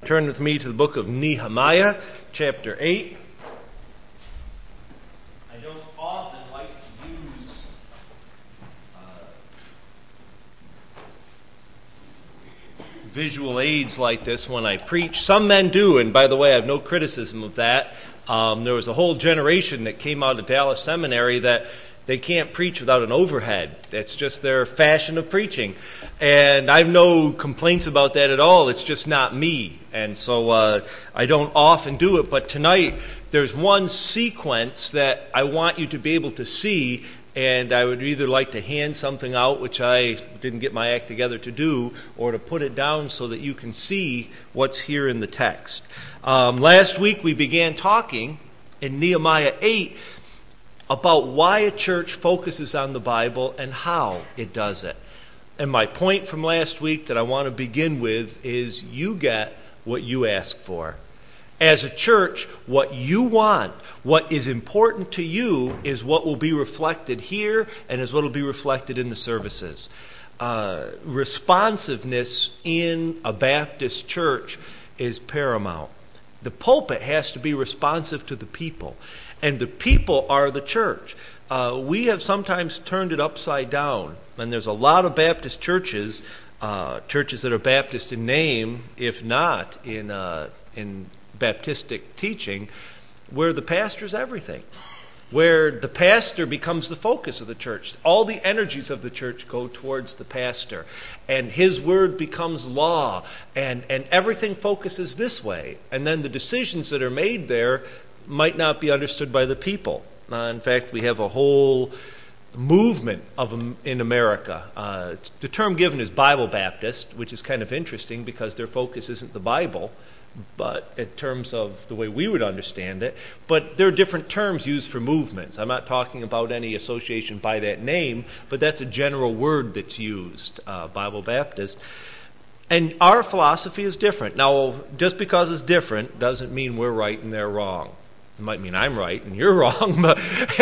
Turn with me to the book of Nehemiah, chapter 8. I don't often like to use visual aids like this when I preach. Some men do, and by the way, I have no criticism of that. There was a whole generation that came out of Dallas Seminary that they can't preach without an overhead. That's just their fashion of preaching. And I have no complaints about that at all. It's just not me. And so I don't often do it. But tonight, there's one sequence that I want you to be able to see. And I would either like to hand something out, which I didn't get my act together to do, or to put it down so that you can see what's here in the text. Last week, we began talking in Nehemiah 8 about why a church focuses on the Bible and how it does it. And my point from last week that I want to begin with is you get what you ask for. As a church, what you want, what is important to you is what will be reflected here and is what will be reflected in the services. Responsiveness in a Baptist church is paramount. The pulpit has to be responsive to the people. And the people are the church. We have sometimes turned it upside down. And there's a lot of Baptist churches, churches that are Baptist in name, if not in Baptistic teaching, where the pastor is everything. Where the pastor becomes the focus of the church. All the energies of the church go towards the pastor. And his word becomes law. And everything focuses this way. And then the decisions that are made there might not be understood by the people. In fact, we have a whole movement in America. The term given is Bible Baptist, which is kind of interesting because their focus isn't the Bible, but in terms of the way we would understand it. But there are different terms used for movements. I'm not talking about any association by that name, but that's a general word that's used, Bible Baptist. And our philosophy is different. Now, just because it's different doesn't mean we're right and they're wrong. It might mean I'm right and you're wrong, but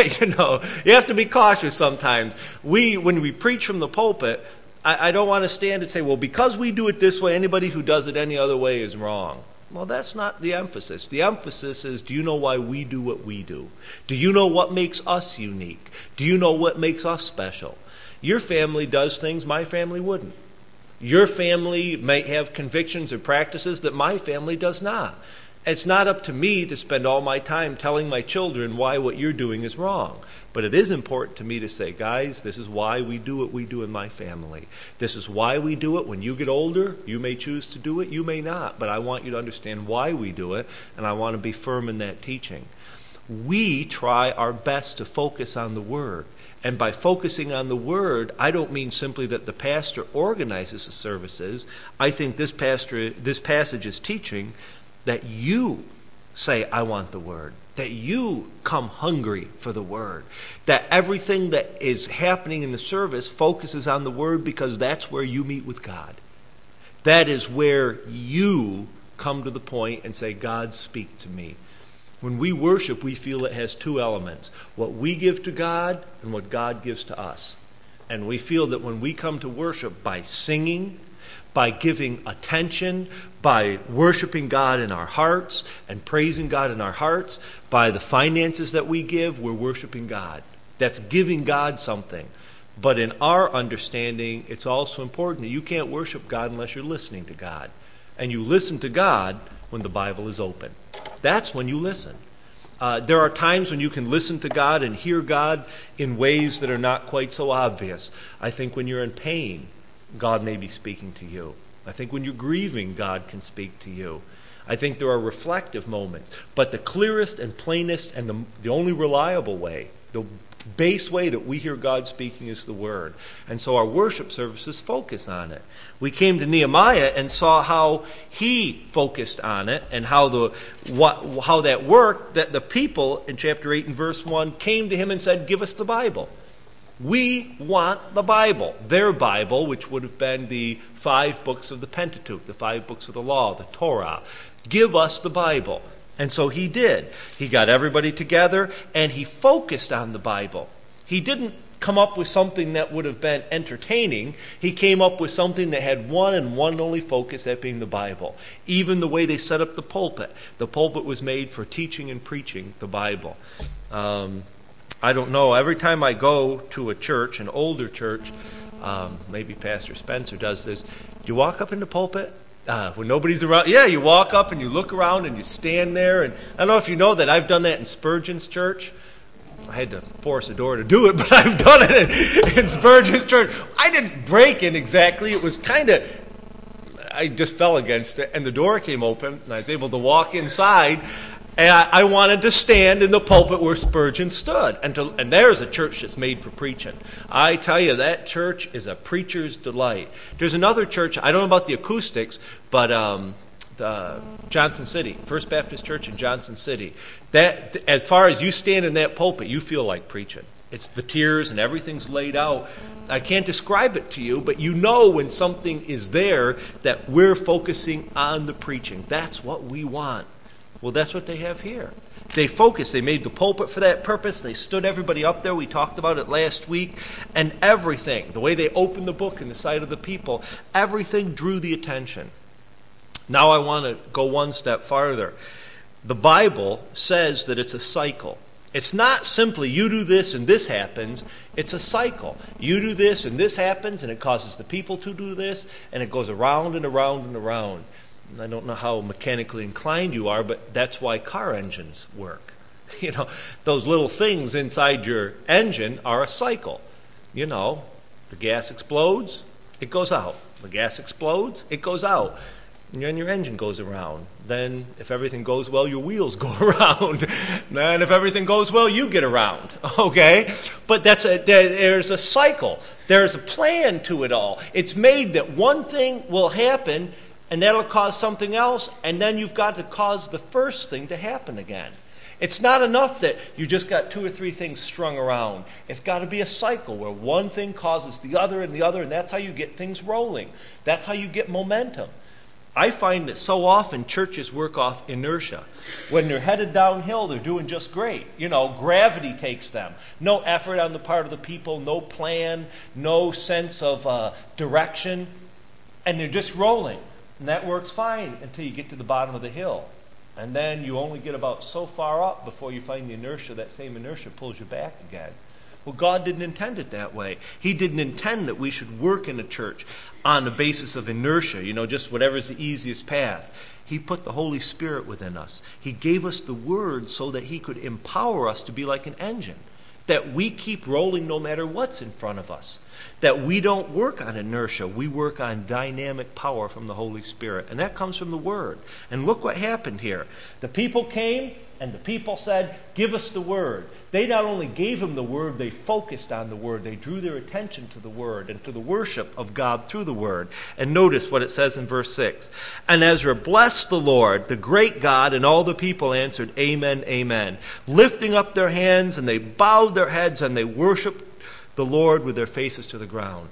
you have to be cautious sometimes. When we preach from the pulpit, I don't want to stand and say, well, because we do it this way, anybody who does it any other way is wrong. Well, that's not the emphasis. The emphasis is, do you know why we do what we do? Do you know what makes us unique? Do you know what makes us special? Your family does things my family wouldn't. Your family may have convictions or practices that my family does not. It's not up to me to spend all my time telling my children why what you're doing is wrong. But it is important to me to say, guys, this is why we do what we do in my family. This is why we do it. When you get older, you may choose to do it, you may not. But I want you to understand why we do it, and I want to be firm in that teaching. We try our best to focus on the Word. And by focusing on the Word, I don't mean simply that the pastor organizes the services. I think this passage is teaching that you say, I want the Word. That you come hungry for the Word. That everything that is happening in the service focuses on the Word because that's where you meet with God. That is where you come to the point and say, God, speak to me. When we worship, we feel it has two elements. What we give to God and what God gives to us. And we feel that when we come to worship by singing, by giving attention, by worshiping God in our hearts and praising God in our hearts, by the finances that we give, we're worshiping God. That's giving God something. But in our understanding, it's also important that you can't worship God unless you're listening to God. And you listen to God when the Bible is open. That's when you listen. There are times when you can listen to God and hear God in ways that are not quite so obvious. I think when you're in pain, God may be speaking to you. I think when you're grieving, God can speak to you. I think there are reflective moments. But the clearest and plainest and the only reliable way, the base way that we hear God speaking is the Word. And so our worship services focus on it. We came to Nehemiah and saw how he focused on it and how that worked, that the people in chapter 8 and verse 1 came to him and said, give us the Bible. We want the Bible, their Bible, which would have been the 5 books of the Pentateuch, the 5 books of the law, the Torah. Give us the Bible. And so he did. He got everybody together and he focused on the Bible. He didn't come up with something that would have been entertaining. He came up with something that had one and one only focus, that being the Bible. Even the way they set up the pulpit. The pulpit was made for teaching and preaching the Bible. I don't know. Every time I go to a church, an older church, maybe Pastor Spencer does this, do you walk up in the pulpit? When nobody's around? Yeah, you walk up and you look around and you stand there. And I don't know if you know that I've done that in Spurgeon's church. I had to force a door to do it, but I've done it in Spurgeon's church. I didn't break in exactly. It was kind of, I just fell against it, and the door came open, and I was able to walk inside. And I wanted to stand in the pulpit where Spurgeon stood. And there's a church that's made for preaching. I tell you, that church is a preacher's delight. There's another church, I don't know about the acoustics, but the Johnson City, First Baptist Church in Johnson City. That, as far as you stand in that pulpit, you feel like preaching. It's the tiers and everything's laid out. I can't describe it to you, but you know when something is there that we're focusing on the preaching. That's what we want. Well, that's what they have here. They focused. They made the pulpit for that purpose. They stood everybody up there. We talked about it last week. And everything, the way they opened the book in the sight of the people, everything drew the attention. Now I want to go one step farther. The Bible says that it's a cycle. It's not simply you do this and this happens. It's a cycle. You do this and this happens, and it causes the people to do this, and it goes around and around and around. I don't know how mechanically inclined you are, but that's why car engines work. You know, those little things inside your engine are a cycle. You know, the gas explodes, it goes out. The gas explodes, it goes out. And then your engine goes around. Then, if everything goes well, your wheels go around. Then, if everything goes well, you get around. Okay? But there's a cycle. There's a plan to it all. It's made that one thing will happen, and that'll cause something else, and then you've got to cause the first thing to happen again. It's not enough that you just got two or three things strung around. It's got to be a cycle where one thing causes the other, and that's how you get things rolling. That's how you get momentum. I find that so often churches work off inertia. When they're headed downhill, they're doing just great. You know, gravity takes them. No effort on the part of the people, no plan, no sense of direction, and they're just rolling. And that works fine until you get to the bottom of the hill. And then you only get about so far up before you find the inertia. That same inertia pulls you back again. Well, God didn't intend it that way. He didn't intend that we should work in a church on the basis of inertia, you know, just whatever's the easiest path. He put the Holy Spirit within us. He gave us the Word so that He could empower us to be like an engine, that we keep rolling no matter what's in front of us, that we don't work on inertia. We work on dynamic power from the Holy Spirit, and that comes from the Word. And look what happened here. The people came, and the people said, give us the Word. They not only gave Him the Word, they focused on the Word. They drew their attention to the Word and to the worship of God through the Word. And notice what it says in verse 6. And Ezra blessed the Lord, the great God, and all the people answered, Amen, Amen. Lifting up their hands, and they bowed their heads, and they worshiped the Lord with their faces to the ground.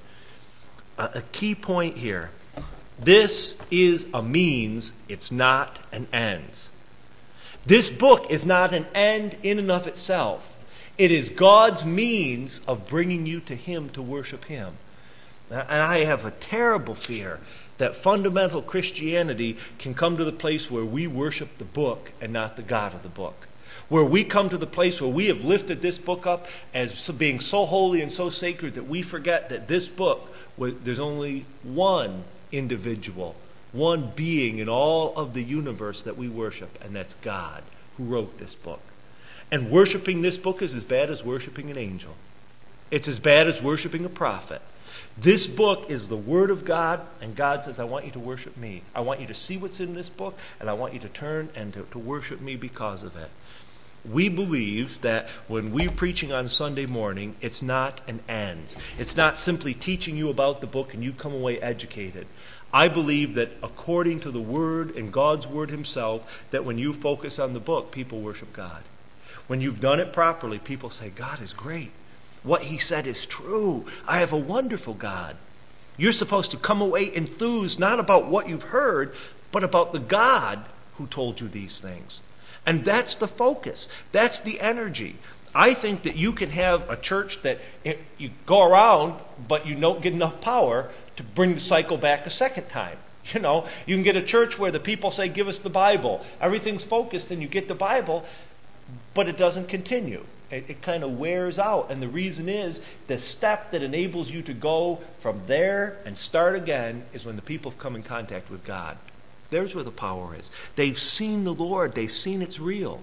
A key point here. This is a means, it's not an ends. This book is not an end in and of itself. It is God's means of bringing you to Him to worship Him. And I have a terrible fear that fundamental Christianity can come to the place where we worship the book and not the God of the book. Where we come to the place where we have lifted this book up as being so holy and so sacred that we forget that this book, there's only one individual, one being in all of the universe that we worship, and that's God who wrote this book. And worshiping this book is as bad as worshiping an angel. It's as bad as worshiping a prophet. This book is the Word of God, and God says, I want you to worship me. I want you to see what's in this book, and I want you to turn and to worship me because of it. We believe that when we're preaching on Sunday morning, it's not an end. It's not simply teaching you about the book and you come away educated. I believe that according to the Word and God's Word Himself, that when you focus on the book, people worship God. When you've done it properly, people say, God is great. What He said is true. I have a wonderful God. You're supposed to come away enthused, not about what you've heard, but about the God who told you these things. And that's the focus. That's the energy. I think that you can have a church that you go around, but you don't get enough power to bring the cycle back a second time. You know, you can get a church where the people say, give us the Bible. Everything's focused and you get the Bible, but it doesn't continue. It kind of wears out. And the reason is the step that enables you to go from there and start again is when the people come in contact with God. There's where the power is. They've seen the Lord. They've seen it's real.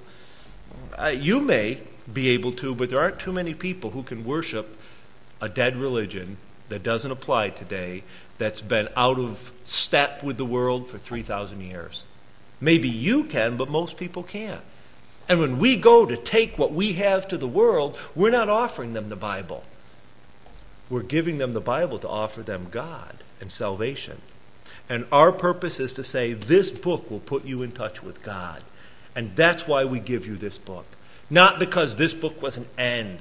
You may be able to, but there aren't too many people who can worship a dead religion that doesn't apply today, that's been out of step with the world for 3,000 years. Maybe you can, but most people can't. And when we go to take what we have to the world, we're not offering them the Bible. We're giving them the Bible to offer them God and salvation. And our purpose is to say, this book will put you in touch with God. And that's why we give you this book. Not because this book was an end.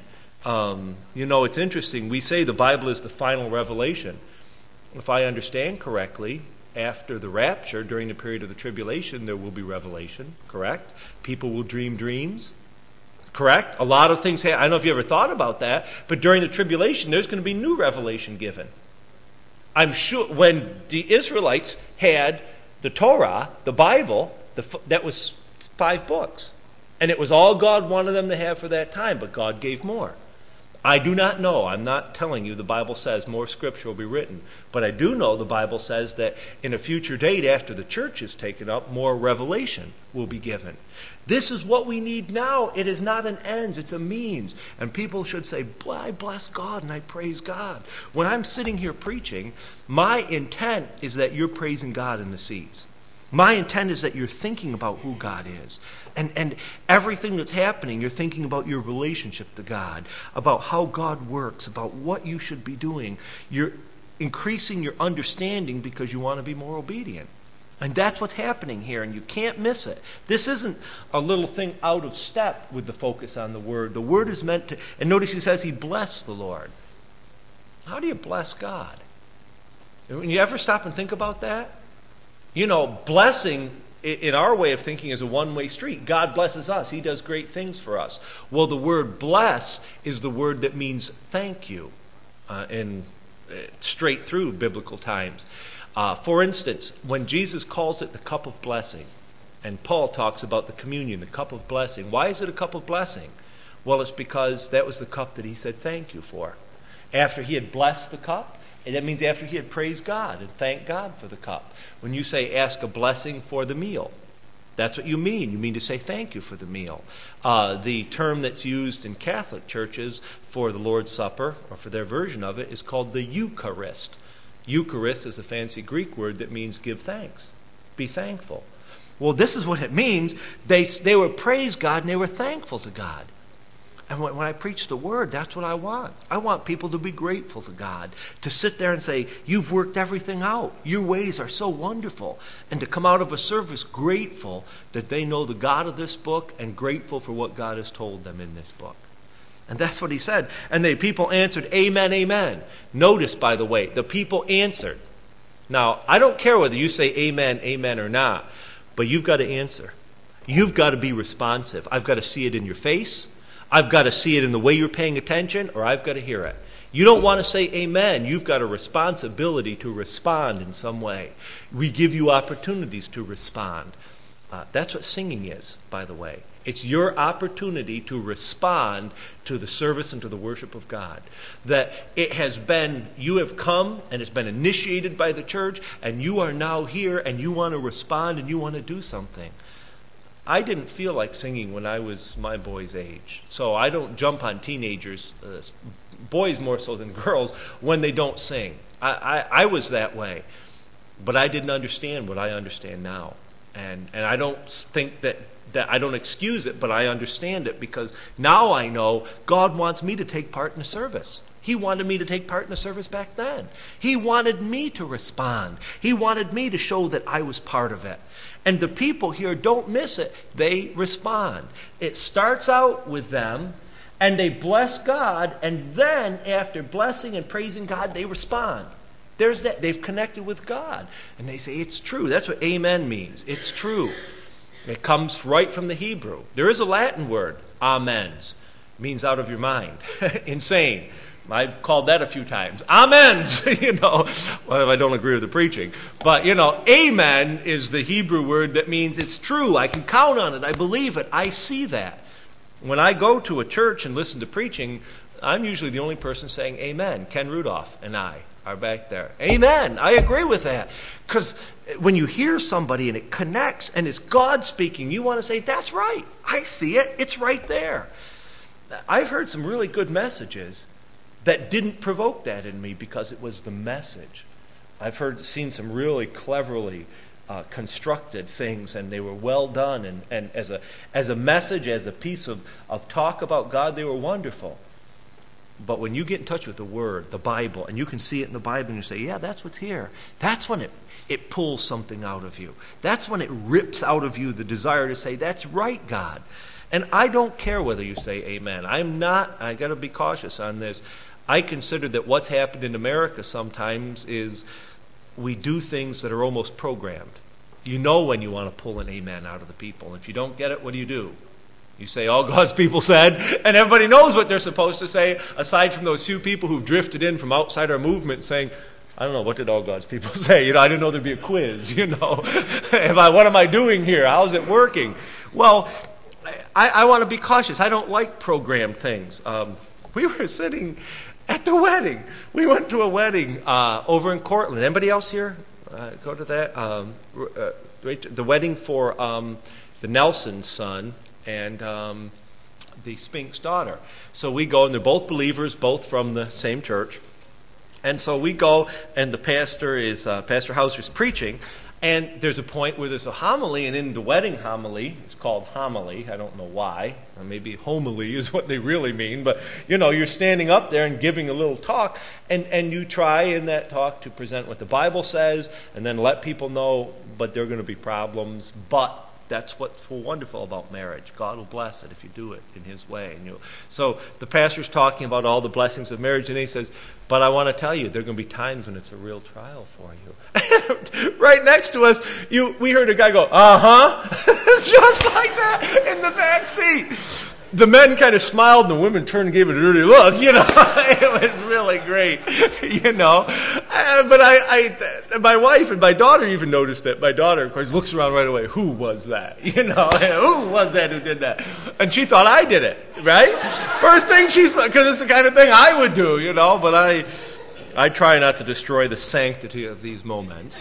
It's interesting. We say the Bible is the final revelation. If I understand correctly, after the rapture, during the period of the tribulation, there will be revelation, correct? People will dream dreams, correct? A lot of things happen. I don't know if you ever thought about that, but during the tribulation, there's going to be new revelation given. I'm sure when the Israelites had the Torah, the Bible, that was 5 books. And it was all God wanted them to have for that time, but God gave more. I do not know. I'm not telling you the Bible says more scripture will be written. But I do know the Bible says that in a future date after the church is taken up, more revelation will be given. This is what we need now. It is not an ends, it's a means. And people should say, I bless God and I praise God. When I'm sitting here preaching, my intent is that you're praising God in the seats. My intent is that you're thinking about who God is. And everything that's happening, you're thinking about your relationship to God, about how God works, about what you should be doing. You're increasing your understanding because you want to be more obedient. And that's what's happening here, and you can't miss it. This isn't a little thing out of step with the focus on the Word. The Word is meant to, and notice he says he blessed the Lord. How do you bless God? When you ever stop and think about that? Blessing in our way of thinking is a one-way street. God blesses us. He does great things for us. Well, the word bless is the word that means thank you straight through biblical times. For instance, when Jesus calls it the cup of blessing, and Paul talks about the communion, the cup of blessing. Why is it a cup of blessing? Well, it's because that was the cup that he said thank you for. After he had blessed the cup, and that means after he had praised God and thanked God for the cup. When you say ask a blessing for the meal, that's what you mean. You mean to say thank you for the meal. The term that's used in Catholic churches for the Lord's Supper, or for their version of it, is called the Eucharist. Eucharist is a fancy Greek word that means give thanks, be thankful. Well, this is what it means. They were praised God and they were thankful to God. And when I preach the Word, that's what I want. I want people to be grateful to God, to sit there and say, you've worked everything out. Your ways are so wonderful. And to come out of a service grateful that they know the God of this book and grateful for what God has told them in this book. And that's what he said. And the people answered, amen, amen. Notice, by the way, the people answered. Now, I don't care whether you say amen, amen or not, but you've got to answer. You've got to be responsive. I've got to see it in your face. I've got to see it in the way you're paying attention, or I've got to hear it. You don't want to say amen. You've got a responsibility to respond in some way. We give you opportunities to respond. That's what singing is, by the way. It's your opportunity to respond to the service and to the worship of God. That it has been, you have come and it's been initiated by the church, and you are now here and you want to respond and you want to do something. I didn't feel like singing when I was my boy's age. So I don't jump on teenagers, boys more so than girls, when they don't sing. I was that way. But I didn't understand what I understand now. And I don't think that I don't excuse it, but I understand it because now I know God wants me to take part in the service. He wanted me to take part in the service back then. He wanted me to respond. He wanted me to show that I was part of it. And the people here don't miss it. They respond. It starts out with them, and they bless God, and then after blessing and praising God, they respond. There's that. They've connected with God. And they say, it's true. That's what amen means. It's true. It comes right from the Hebrew. There is a Latin word, amens. means out of your mind. Insane. I've called that a few times. Amens, well, if I don't agree with the preaching. But, amen is the Hebrew word that means it's true. I can count on it. I believe it. I see that. When I go to a church and listen to preaching, I'm usually the only person saying amen. Ken Rudolph and I are back there. Amen. I agree with that. Because when you hear somebody and it connects and it's God speaking, you want to say, that's right. I see it. It's right there. I've heard some really good messages that didn't provoke that in me because it was the message. I've seen some really cleverly constructed things, and they were well done. And as a message, as a piece of talk about God, they were wonderful. But when you get in touch with the Word, the Bible, and you can see it in the Bible, and you say, yeah, that's what's here. That's when it pulls something out of you. That's when it rips out of you the desire to say, that's right, God. And I don't care whether you say amen. I got to be cautious on this. I consider that what's happened in America sometimes is we do things that are almost programmed. You know when you want to pull an amen out of the people. If you don't get it, what do? You say, all God's people said, and everybody knows what they're supposed to say, aside from those few people who've drifted in from outside our movement saying, I don't know, what did all God's people say? I didn't know there'd be a quiz, what am I doing here? How's it working? Well, I want to be cautious. I don't like programmed things. We were sitting at the wedding. We went to a wedding over in Cortland. Anybody else here go to that? The wedding for the Nelson's son and the Spink's daughter. So we go, and they're both believers, both from the same church. And so we go, and the pastor Pastor Hauser's preaching. And there's a point where there's a homily, and in the wedding homily, it's called homily, I don't know why, or maybe homily is what they really mean, but you're standing up there and giving a little talk, and you try in that talk to present what the Bible says, and then let people know, but there are going to be problems, but that's what's so wonderful about marriage. God will bless it if you do it in His way. So the pastor's talking about all the blessings of marriage, and he says, but I want to tell you, there are going to be times when it's a real trial for you. Right next to us, we heard a guy go, just like that in the back seat. The men kind of smiled, and the women turned and gave it a dirty look. It was really great. But my wife and my daughter even noticed it. My daughter, of course, looks around right away. Who was that? Who was that who did that? And she thought I did it, right? First thing she saw, because it's the kind of thing I would do, But I try not to destroy the sanctity of these moments,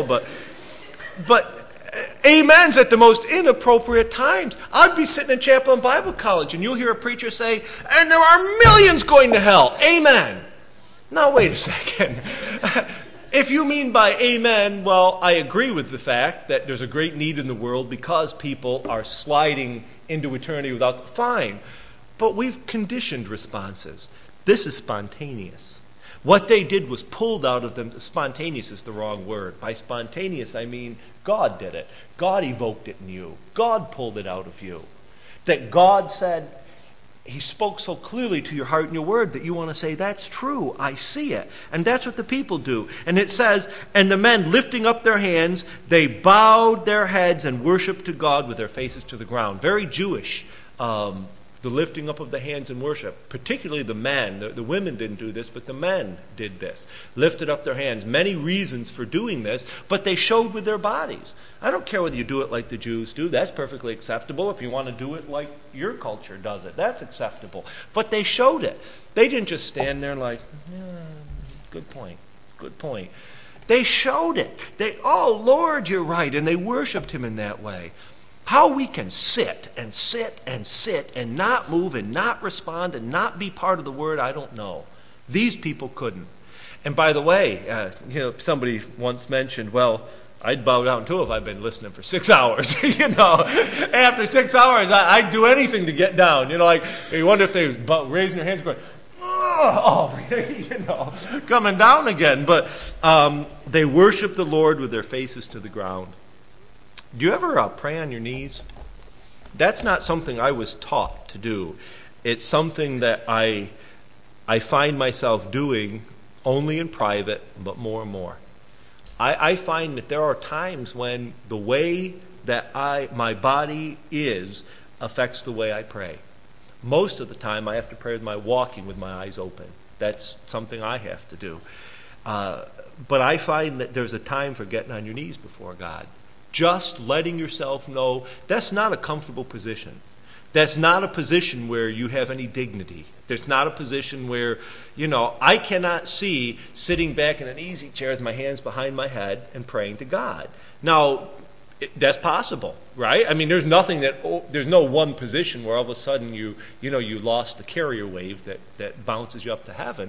But amens at the most inappropriate times. I'd be sitting in Champlain Bible College, and you'll hear a preacher say, and there are millions going to hell. Amen. Now, wait a second. If you mean by amen, well, I agree with the fact that there's a great need in the world because people are sliding into eternity without fine. But we've conditioned responses. This is spontaneous. What they did was pulled out of them. Spontaneous is the wrong word. By spontaneous, I mean God did it. God evoked it in you. God pulled it out of you. That God said, He spoke so clearly to your heart and your word that you want to say, that's true, I see it. And that's what the people do. And it says, and the men lifting up their hands, they bowed their heads and worshiped to God with their faces to the ground. Very Jewish, the lifting up of the hands in worship. Particularly the men. The women didn't do this, but the men did this. Lifted up their hands. Many reasons for doing this, but they showed with their bodies. I don't care whether you do it like the Jews do. That's perfectly acceptable. If you want to do it like your culture does it, that's acceptable. But they showed it. They didn't just stand there like, yeah, good point, good point. They showed it. Oh, Lord, you're right. And they worshiped Him in that way. How we can sit and sit and sit and not move and not respond and not be part of the Word, I don't know. These people couldn't. And by the way, somebody once mentioned, well, I'd bow down too if I'd been listening for 6 hours. After 6 hours, I'd do anything to get down. You wonder if they were raising their hands going, coming down again. But they worship the Lord with their faces to the ground. Do you ever pray on your knees? That's not something I was taught to do. It's something that I find myself doing only in private, but more and more. I find that there are times when the way that my body is affects the way I pray. Most of the time I have to pray with my walking with my eyes open. That's something I have to do. But I find that there's a time for getting on your knees before God. Just letting yourself know that's not a comfortable position. That's not a position where you have any dignity. There's not a position where, I cannot see sitting back in an easy chair with my hands behind my head and praying to God. Now, that's possible, right? I mean, there's no one position where all of a sudden you lost the carrier wave that bounces you up to heaven.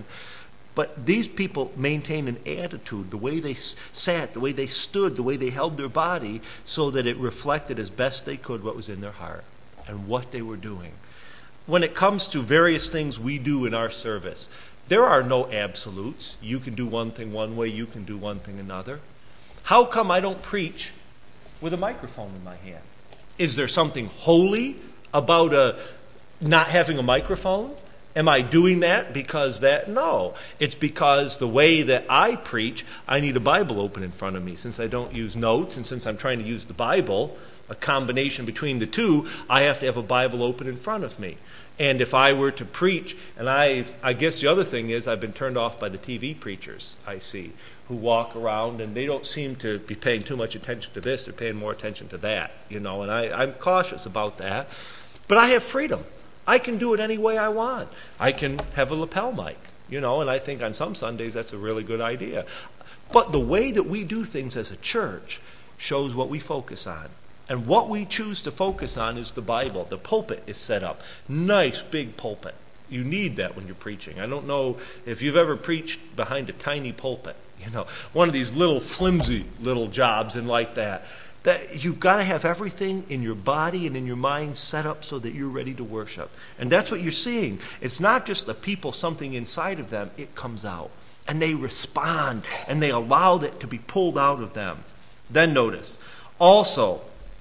But these people maintain an attitude, the way they sat, the way they stood, the way they held their body, so that it reflected as best they could what was in their heart and what they were doing. When it comes to various things we do in our service, there are no absolutes. You can do one thing one way, you can do one thing another. How come I don't preach with a microphone in my hand? Is there something holy about not having a microphone? Am I doing that because that? No. It's because the way that I preach, I need a Bible open in front of me. Since I don't use notes and since I'm trying to use the Bible, a combination between the two, I have to have a Bible open in front of me. And if I were to preach, and I guess the other thing is I've been turned off by the TV preachers I see who walk around and they don't seem to be paying too much attention to this. They're paying more attention to that, and I'm cautious about that. But I have freedom. I can do it any way I want. I can have a lapel mic, and I think on some Sundays that's a really good idea. But the way that we do things as a church shows what we focus on. And what we choose to focus on is the Bible. The pulpit is set up. Nice big pulpit. You need that when you're preaching. I don't know if you've ever preached behind a tiny pulpit. One of these little flimsy little jobs and like that. That you've got to have everything in your body and in your mind set up so that you're ready to worship. And that's what you're seeing. It's not just the people, something inside of them, it comes out. And they respond, and they allow that to be pulled out of them. Then notice, also,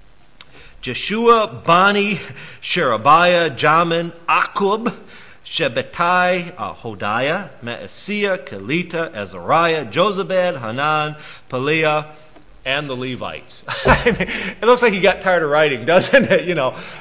Jeshua, Bani, Sherebiah, Jamin, Akub, Shabbatai, Hodiah, Maaseiah, Kelita, Azariah, Jozabad, Hanan, Peliah, and the Levites. It looks like he got tired of writing, doesn't it?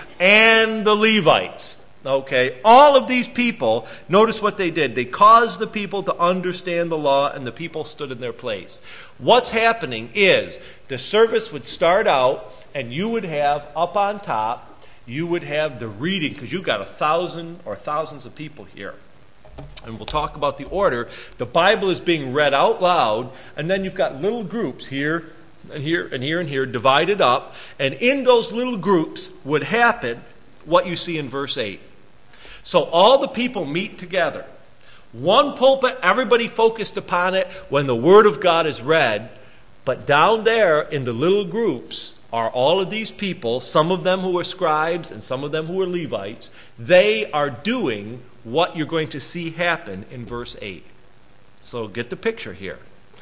And the Levites. Okay, all of these people, notice what they did. They caused the people to understand the law, and the people stood in their place. What's happening is the service would start out, and you would have up on top, you would have the reading, because you've got 1,000 or thousands of people here. And we'll talk about the order. The Bible is being read out loud, and then you've got little groups here, and here, and here, and here, divided up. And in those little groups would happen what you see in verse 8. So all the people meet together. One pulpit, everybody focused upon it when the Word of God is read. But down there in the little groups are all of these people, some of them who are scribes and some of them who are Levites. They are doing what you're going to see happen in verse 8. So get the picture here.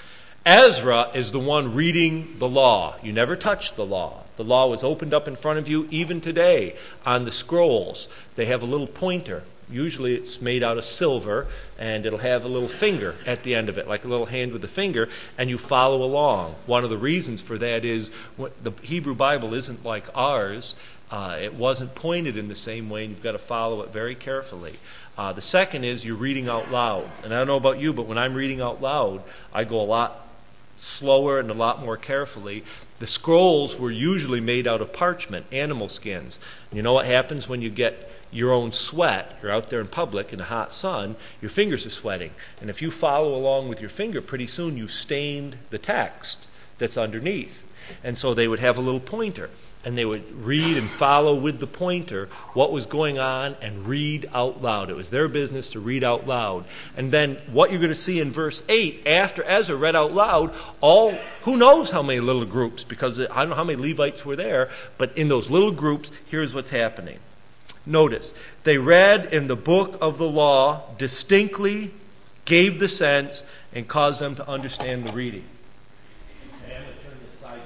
Ezra is the one reading the law. You never touched the law. The law was opened up in front of you even today on the scrolls. They have a little pointer. Usually it's made out of silver, and it'll have a little finger at the end of it, like a little hand with a finger, and you follow along. One of the reasons for that is the Hebrew Bible isn't like ours. It wasn't pointed in the same way, and you've got to follow it very carefully. The second is you're reading out loud. And I don't know about you, but when I'm reading out loud, I go a lot slower and a lot more carefully. The scrolls were usually made out of parchment, animal skins. And you know what happens when you get your own sweat? You're out there in public in the hot sun, your fingers are sweating. And if you follow along with your finger, pretty soon you've stained the text that's underneath. And so they would have a little pointer, and they would read and follow with the pointer what was going on and read out loud. It was their business to read out loud. And then what you're going to see in verse 8, after Ezra read out loud, who knows how many little groups, because I don't know how many Levites were there, but in those little groups, here's what's happening. Notice, they read in the book of the law distinctly, gave the sense, and caused them to understand the reading. Okay, I'm going to turn this sideways,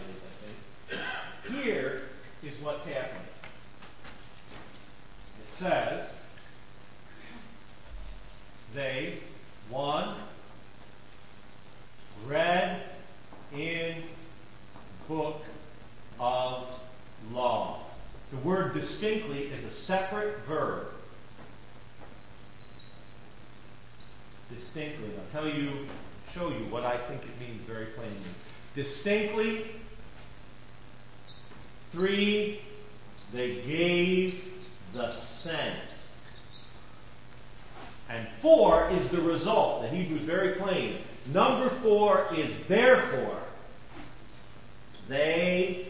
I think. Here is what's happening. It says, they, one, read in book of law. The word distinctly is a separate verb. distinctly. I'll show you what I think it means very plainly. Distinctly. 3, they gave the sense. And 4 is the result. The Hebrew is very plain. Number 4 is therefore. They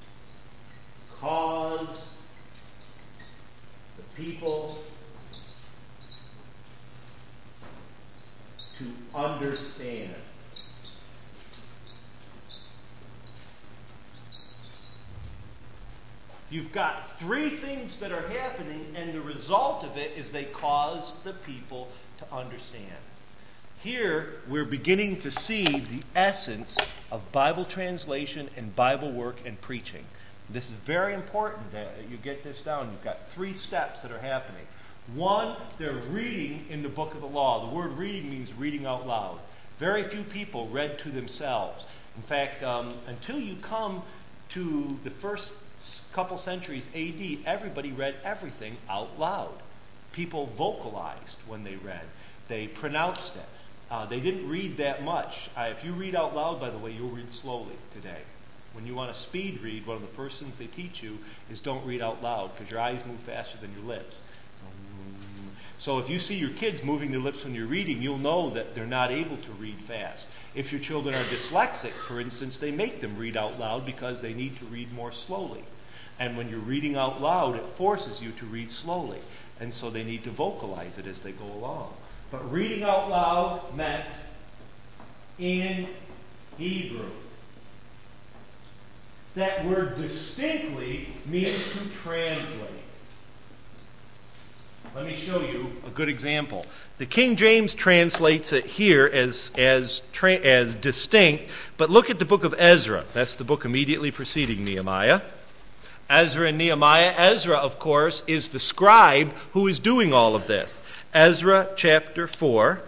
caused the people to understand. You've got 3 things that are happening, and the result of it is they cause the people to understand. Here, we're beginning to see the essence of Bible translation and Bible work and preaching. This is very important that you get this down. You've got 3 steps that are happening. 1, they're reading in the book of the law. The word reading means reading out loud. Very few people read to themselves. In fact, until you come to the first couple centuries AD, everybody read everything out loud. People vocalized when they read. They pronounced it. They didn't read that much. If you read out loud, by the way, you'll read slowly today. When you want to speed read, one of the first things they teach you is don't read out loud because your eyes move faster than your lips. So if you see your kids moving their lips when you're reading, you'll know that they're not able to read fast. If your children are dyslexic, for instance, they make them read out loud because they need to read more slowly. And when you're reading out loud, it forces you to read slowly. And so they need to vocalize it as they go along. But reading out loud meant in Hebrew. That word distinctly means to translate. Let me show you a good example. The King James translates it here as distinct, but look at the book of Ezra. That's the book immediately preceding Nehemiah. Ezra and Nehemiah. Ezra, of course, is the scribe who is doing all of this. Ezra chapter 4.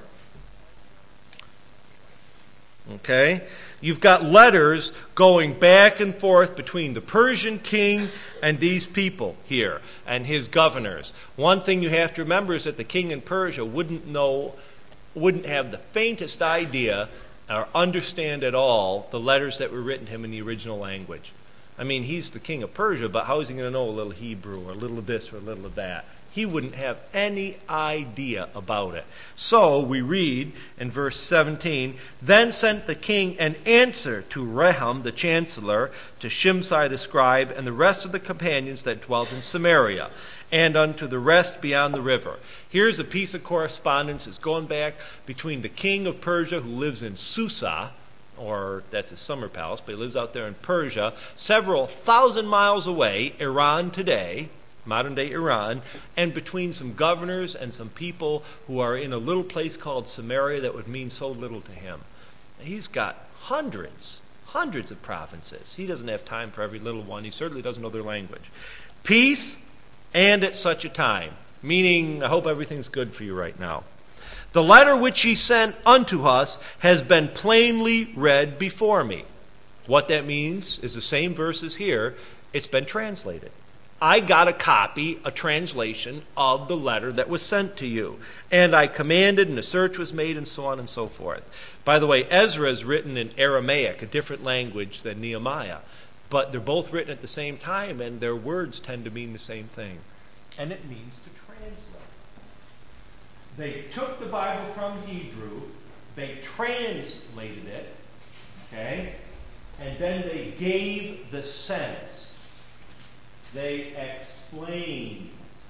Okay? You've got letters going back and forth between the Persian king and these people here and his governors. One thing you have to remember is that the king in Persia wouldn't have the faintest idea or understand at all the letters that were written to him in the original language. I mean, he's the king of Persia, but how is he going to know a little Hebrew or a little of this or a little of that? He wouldn't have any idea about it. So we read in verse 17, Then sent the king an answer to Rehum the chancellor, to Shimshai the scribe, and the rest of the companions that dwelt in Samaria, and unto the rest beyond the river. Here's a piece of correspondence. It's going back between the king of Persia, who lives in Susa, or that's his summer palace, but he lives out there in Persia, several thousand miles away, Iran today, modern-day Iran, and between some governors and some people who are in a little place called Samaria that would mean so little to him. He's got hundreds of provinces. He doesn't have time for every little one. He certainly doesn't know their language. Peace, and at such a time, meaning I hope everything's good for you right now. The letter which ye sent unto us has been plainly read before me. What that means is the same verses here. It's been translated. I got a copy, a translation of the letter that was sent to you. And I commanded, and a search was made, and so on and so forth. By the way, Ezra is written in Aramaic, a different language than Nehemiah. But they're both written at the same time, and their words tend to mean the same thing. And it means to translate. They took the Bible from Hebrew, they translated it, okay? And then they gave the sense. They explained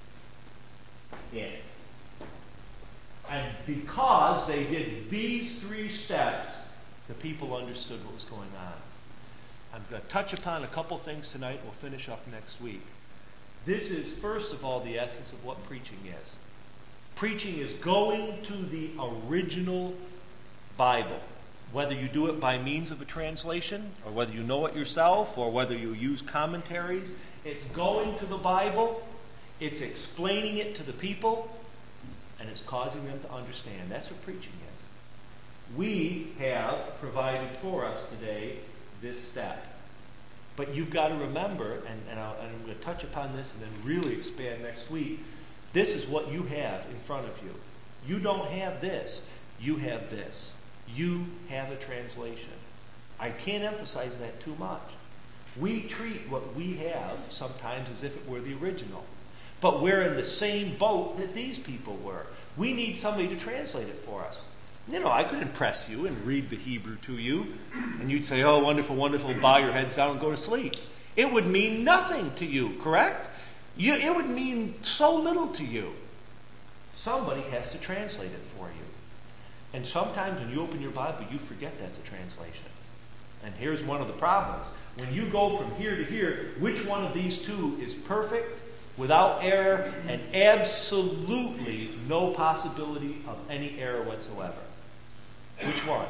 it. And because they did these 3 steps, the people understood what was going on. I'm going to touch upon a couple things tonight. We'll finish up next week. This is, first of all, the essence of what preaching is. Preaching is going to the original Bible. Whether you do it by means of a translation, or whether you know it yourself, or whether you use commentaries, it's going to the Bible, it's explaining it to the people, and it's causing them to understand. That's what preaching is. We have provided for us today this step. But you've got to remember, and I'm going to touch upon this and then really expand next week, this is what you have in front of you. You don't have this. you have this. You have a translation. I can't emphasize that too much. We treat what we have sometimes as if it were the original. But we're in the same boat that these people were. We need somebody to translate it for us. You know, I could impress you and read the Hebrew to you, and you'd say, oh, wonderful, wonderful, bow your heads down and go to sleep. It would mean nothing to you, correct? It would mean so little to you. Somebody has to translate it for you. And sometimes when you open your Bible, you forget that's a translation. And here's one of the problems. When you go from here to here, which one of these two is perfect, without error, and absolutely no possibility of any error whatsoever? Which one?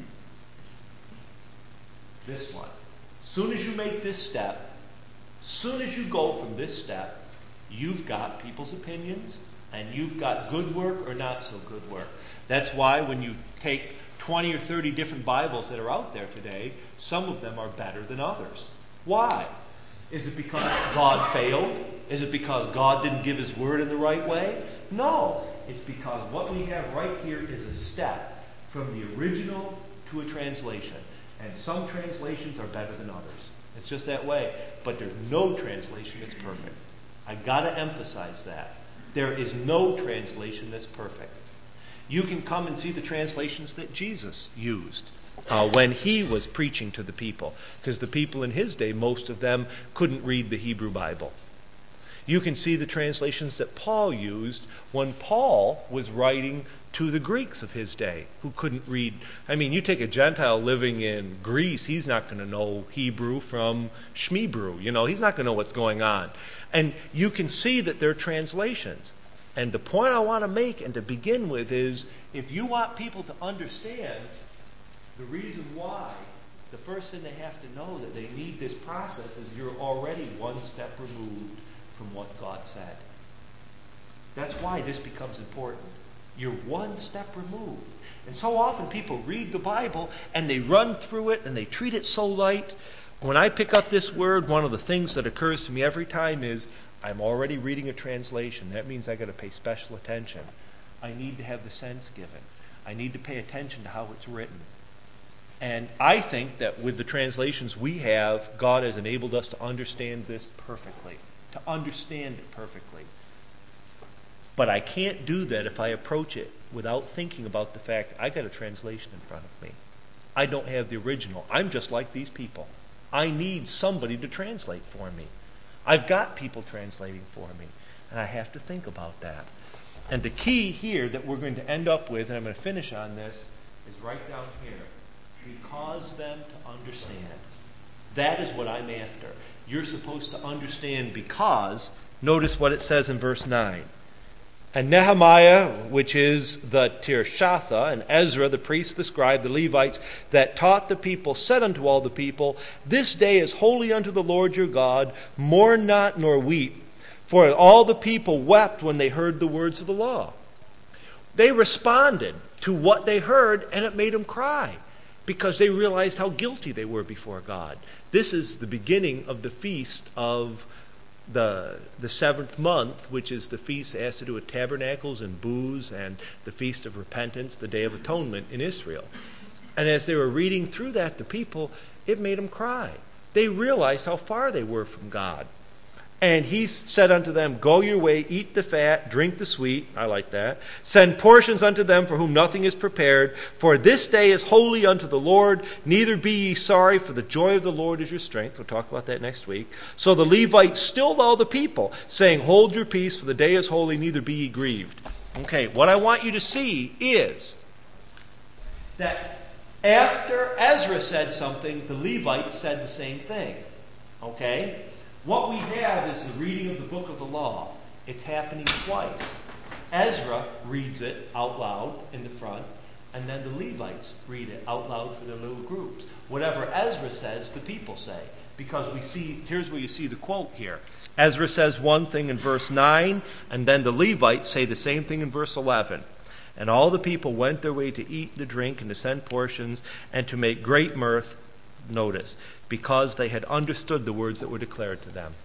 This one. Soon as you make this step, soon as you go from this step, you've got people's opinions, and you've got good work or not so good work. That's why when you take 20 or 30 different Bibles that are out there today, some of them are better than others. Why? Is it because God failed? Is it because God didn't give His word in the right way? No. It's because what we have right here is a step from the original to a translation. And some translations are better than others. It's just that way. But there's no translation that's perfect. I got to emphasize that. There is no translation that's perfect. You can come and see the translations that Jesus used when He was preaching to the people. Because the people in His day, most of them couldn't read the Hebrew Bible. You can see the translations that Paul used when Paul was writing to the Greeks of his day who couldn't read. I mean, you take a Gentile living in Greece, he's not going to know Hebrew from Shmebrew. You know, he's not going to know what's going on. And you can see that they're translations. And the point I want to make and to begin with is, if you want people to understand the reason why, the first thing they have to know that they need this process is you're already one step removed from what God said. That's why this becomes important. You're one step removed. And so often people read the Bible and they run through it and they treat it so light. When I pick up this word, one of the things that occurs to me every time is, I'm already reading a translation. That means I've got to pay special attention. I need to have the sense given. I need to pay attention to how it's written. And I think that with the translations we have, God has enabled us to understand this perfectly. To understand it perfectly. But I can't do that if I approach it without thinking about the fact I got a translation in front of me. I don't have the original. I'm just like these people. I need somebody to translate for me. I've got people translating for me, and I have to think about that. And the key here that we're going to end up with, and I'm going to finish on this, is right down here. Because them to understand. That is what I'm after. You're supposed to understand because, notice what it says in verse 9. And Nehemiah, which is the Tirshatha, and Ezra, the priest, the scribe, the Levites, that taught the people, said unto all the people, This day is holy unto the Lord your God, mourn not nor weep. For all the people wept when they heard the words of the law. They responded to what they heard, and it made them cry, because they realized how guilty they were before God. This is the beginning of the feast of the seventh month, which is the feast that has to do with tabernacles and booths, and the Feast of Repentance, the Day of Atonement in Israel. And as they were reading through that, the people, it made them cry. They realized how far they were from God. And he said unto them, Go your way, eat the fat, drink the sweet. I like that. Send portions unto them for whom nothing is prepared. For this day is holy unto the Lord. Neither be ye sorry, for the joy of the Lord is your strength. We'll talk about that next week. So the Levites stilled all the people, saying, Hold your peace, for the day is holy, neither be ye grieved. Okay, what I want you to see is that after Ezra said something, the Levites said the same thing. Okay? What we have is the reading of the book of the law. It's happening twice. Ezra reads it out loud in the front, and then the Levites read it out loud for their little groups. Whatever Ezra says, the people say. Because we see, here's where you see the quote here. Ezra says one thing in verse 9, and then the Levites say the same thing in verse 11. And all the people went their way to eat and to drink and to send portions and to make great mirth, notice, because they had understood the words that were declared to them.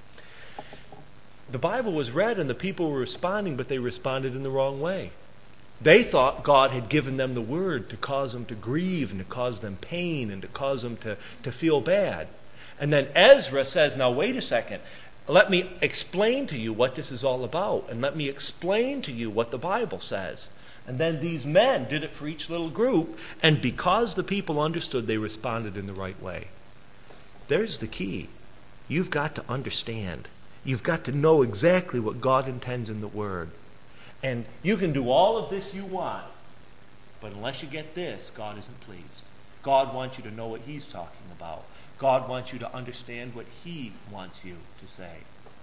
The Bible was read and the people were responding, but they responded in the wrong way. They thought God had given them the word to cause them to grieve and to cause them pain and to cause them to feel bad. And then Ezra says, now wait a second, let me explain to you what this is all about, and let me explain to you what the Bible says. And then these men did it for each little group, and because the people understood, they responded in the right way. There's the key. You've got to understand. You've got to know exactly what God intends in the Word. And you can do all of this you want, but unless you get this, God isn't pleased. God wants you to know what He's talking about. God wants you to understand what He wants you to say.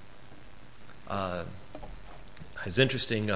It's interesting.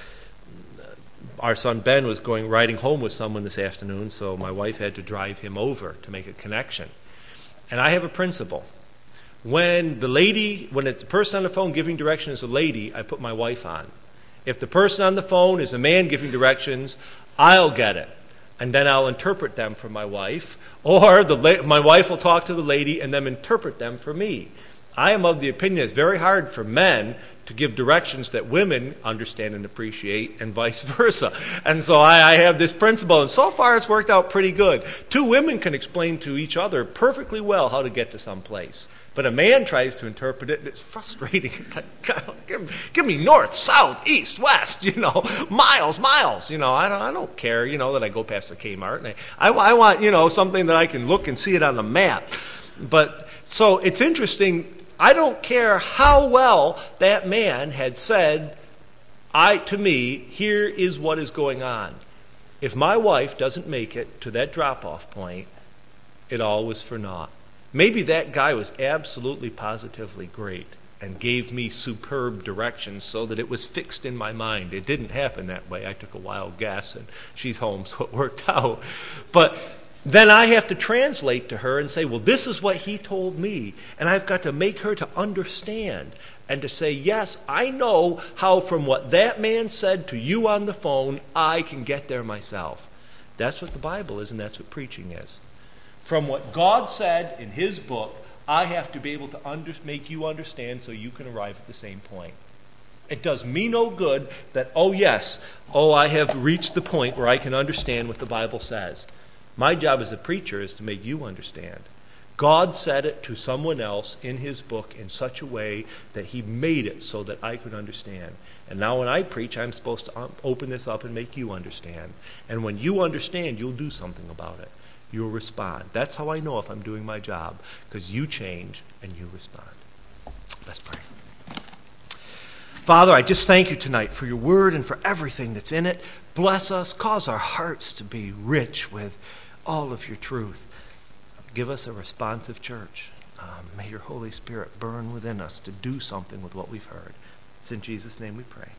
Our son Ben was riding home with someone this afternoon, so my wife had to drive him over to make a connection. And I have a principle. When it's the person on the phone giving direction is a lady, I put my wife on. If the person on the phone is a man giving directions, I'll get it. And then I'll interpret them for my wife. Or my wife will talk to the lady and then interpret them for me. I am of the opinion it's very hard for men to give directions that women understand and appreciate, and vice versa. And so I have this principle, and so far it's worked out pretty good. Two women can explain to each other perfectly well how to get to some place. But a man tries to interpret it, and it's frustrating. It's like, God, give me north, south, east, west, miles. I don't care, that I go past the Kmart. And I want, something that I can look and see it on the map. But so it's interesting. I don't care how well that man had said, to me, here is what is going on. If my wife doesn't make it to that drop-off point, it all was for naught. Maybe that guy was absolutely positively great and gave me superb directions so that it was fixed in my mind. It didn't happen that way. I took a wild guess, and she's home, so it worked out. But then I have to translate to her and say, well, this is what he told me. And I've got to make her to understand and to say, yes, I know how from what that man said to you on the phone, I can get there myself. That's what the Bible is, and that's what preaching is. From what God said in His book, I have to be able to make you understand so you can arrive at the same point. It does me no good that, I have reached the point where I can understand what the Bible says. My job as a preacher is to make you understand. God said it to someone else in His book in such a way that He made it so that I could understand. And now when I preach, I'm supposed to open this up and make you understand. And when you understand, you'll do something about it. You'll respond. That's how I know if I'm doing my job, because you change and you respond. Let's pray. Father, I just thank you tonight for your word and for everything that's in it. Bless us. Cause our hearts to be rich with all of your truth. Give us a responsive church. May your Holy Spirit burn within us to do something with what we've heard. It's in Jesus' name we pray.